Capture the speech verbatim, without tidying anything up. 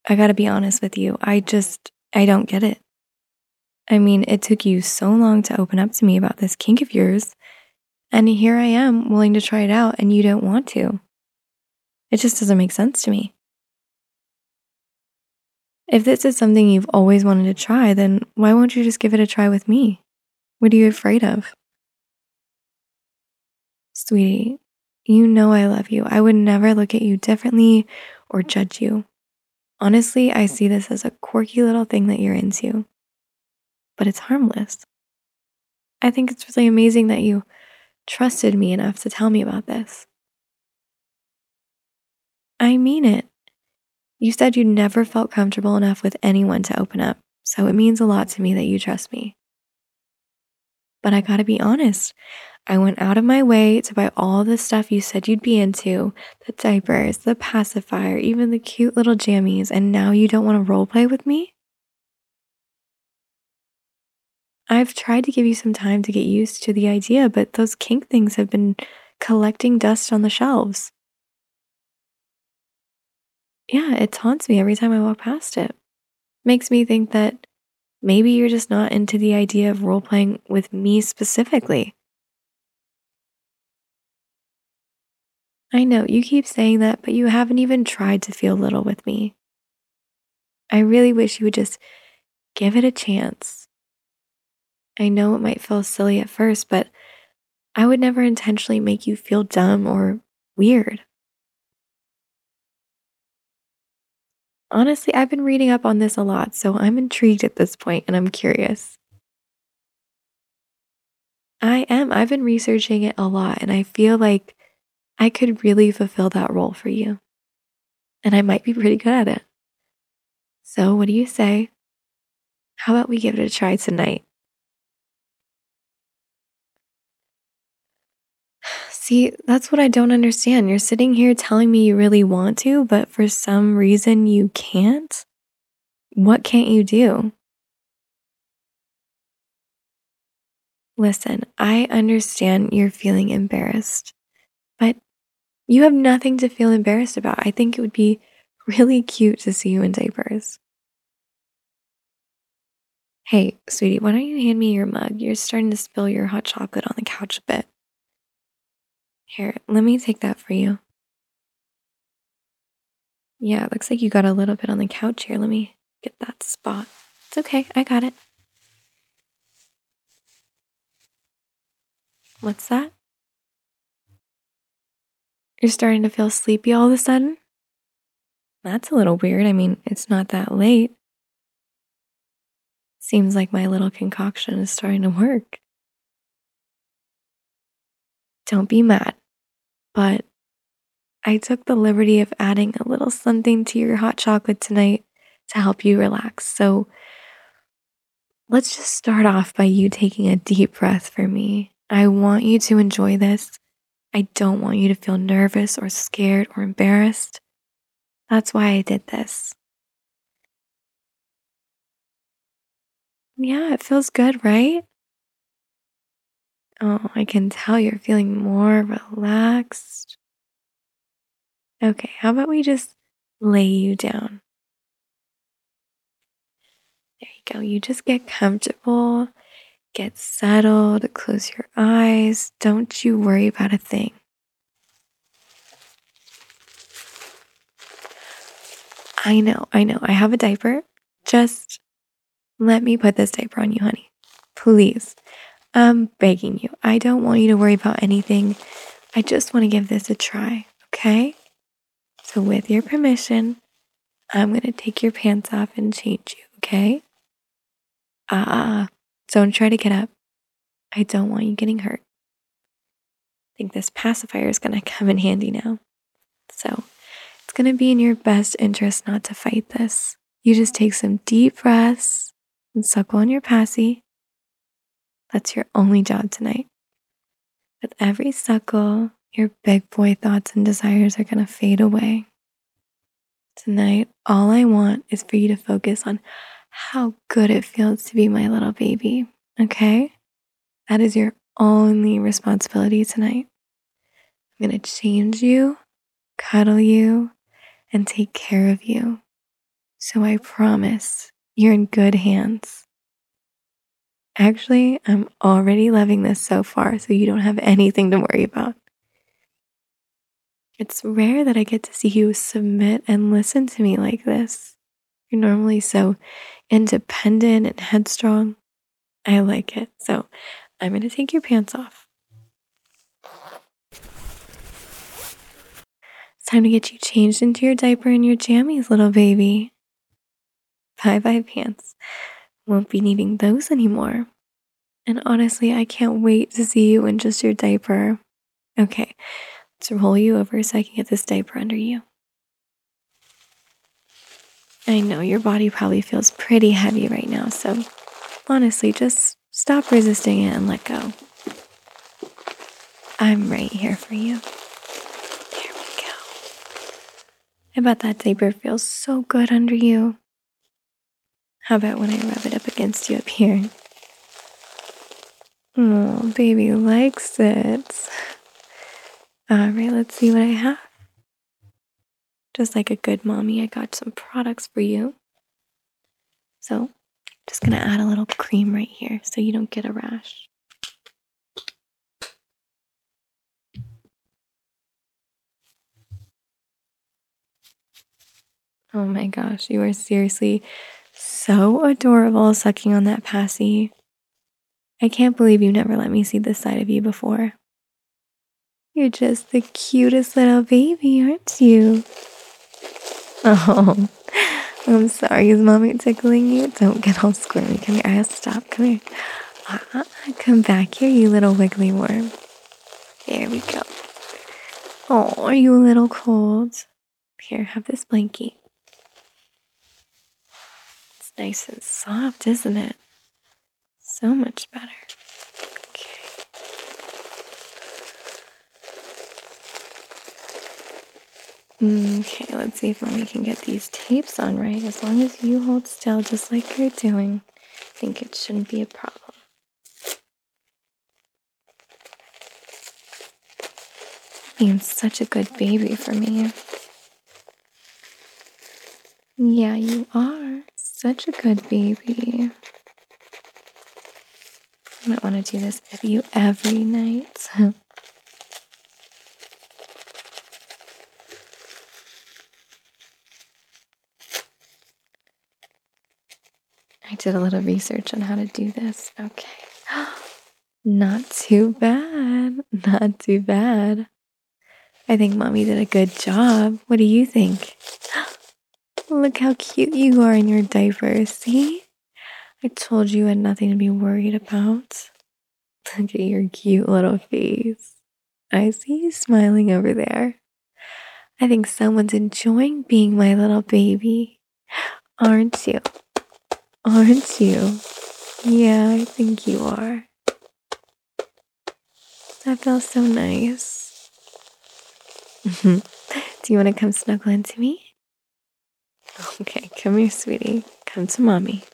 I gotta be honest with you. I just, I don't get it. I mean, it took you so long to open up to me about this kink of yours, and here I am willing to try it out and you don't want to. It just doesn't make sense to me. If this is something you've always wanted to try, then why won't you just give it a try with me? What are you afraid of? Sweetie, you know I love you. I would never look at you differently or judge you. Honestly, I see this as a quirky little thing that you're into, but it's harmless. I think it's really amazing that you trusted me enough to tell me about this. I mean it. You said you never felt comfortable enough with anyone to open up, so it means a lot to me that you trust me. But I gotta be honest, I went out of my way to buy all the stuff you said you'd be into, the diapers, the pacifier, even the cute little jammies, and now you don't want to role play with me? I've tried to give you some time to get used to the idea, but those kink things have been collecting dust on the shelves. Yeah, it taunts me every time I walk past it. Makes me think that maybe you're just not into the idea of role playing with me specifically. I know you keep saying that, but you haven't even tried to feel little with me. I really wish you would just give it a chance. I know it might feel silly at first, but I would never intentionally make you feel dumb or weird. Honestly, I've been reading up on this a lot, so I'm intrigued at this point and I'm curious. I am. I've been researching it a lot and I feel like I could really fulfill that role for you. And I might be pretty good at it. So, what do you say? How about we give it a try tonight? See, that's what I don't understand. You're sitting here telling me you really want to, but for some reason you can't? What can't you do? Listen, I understand you're feeling embarrassed, but you have nothing to feel embarrassed about. I think it would be really cute to see you in diapers. Hey, sweetie, why don't you hand me your mug? You're starting to spill your hot chocolate on the couch a bit. Here, let me take that for you. Yeah, it looks like you got a little bit on the couch here. Let me get that spot. It's okay, I got it. What's that? You're starting to feel sleepy all of a sudden? That's a little weird. I mean, it's not that late. Seems like my little concoction is starting to work. Don't be mad, but I took the liberty of adding a little something to your hot chocolate tonight to help you relax. So let's just start off by you taking a deep breath for me. I want you to enjoy this. I don't want you to feel nervous or scared or embarrassed. That's why I did this. Yeah, it feels good, right? Oh, I can tell you're feeling more relaxed. Okay, how about we just lay you down? There you go. You just get comfortable, get settled, close your eyes. Don't you worry about a thing. I know, I know. I have a diaper. Just let me put this diaper on you, honey. Please. I'm begging you. I don't want you to worry about anything. I just want to give this a try, okay? So, with your permission, I'm going to take your pants off and change you, okay? Ah, uh, don't try to get up. I don't want you getting hurt. I think this pacifier is going to come in handy now. So, it's going to be in your best interest not to fight this. You just take some deep breaths and suckle on your passy. That's your only job tonight. With every suckle, your big boy thoughts and desires are going to fade away. Tonight, all I want is for you to focus on how good it feels to be my little baby, okay? That is your only responsibility tonight. I'm going to change you, cuddle you, and take care of you. So I promise you're in good hands. Actually, I'm already loving this so far, so you don't have anything to worry about. It's rare that I get to see you submit and listen to me like this. You're normally so independent and headstrong. I like it. So I'm going to take your pants off. It's time to get you changed into your diaper and your jammies, little baby. Bye bye pants. Won't be needing those anymore. And honestly, I can't wait to see you in just your diaper. Okay, let's roll you over so I can get this diaper under you. I know your body probably feels pretty heavy right now, so honestly, just stop resisting it and let go. I'm right here for you. There we go. I bet that diaper feels so good under you. How about when I rub it up against you up here? Oh, baby likes it. All right, let's see what I have. Just like a good mommy, I got some products for you. So, just gonna add a little cream right here so you don't get a rash. Oh my gosh, you are seriously so adorable sucking on that passy. I can't believe you never let me see this side of you before. You're just the cutest little baby, aren't you? Oh, I'm sorry, is mommy tickling you? Don't get all squirmy. Come here, I have to stop. Come here. Uh-uh. Come back here, you little wiggly worm. There we go. Oh, are you a little cold? Here, have this blankie. It's nice and soft, isn't it? So much better. Okay. Okay, let's see if mommy can get these tapes on right. As long as you hold still just like you're doing, I think it shouldn't be a problem. Being such a good baby for me. Yeah, you are such a good baby. I might want to do this with you every night. I did a little research on how to do this. Okay. Not too bad. Not too bad. I think mommy did a good job. What do you think? Look how cute you are in your diaper. See? I told you you had nothing to be worried about. Look at your cute little face. I see you smiling over there. I think someone's enjoying being my little baby. Aren't you? Aren't you? Yeah, I think you are. That feels so nice. Do you want to come snuggle into me? Okay, come here, sweetie. Come to mommy.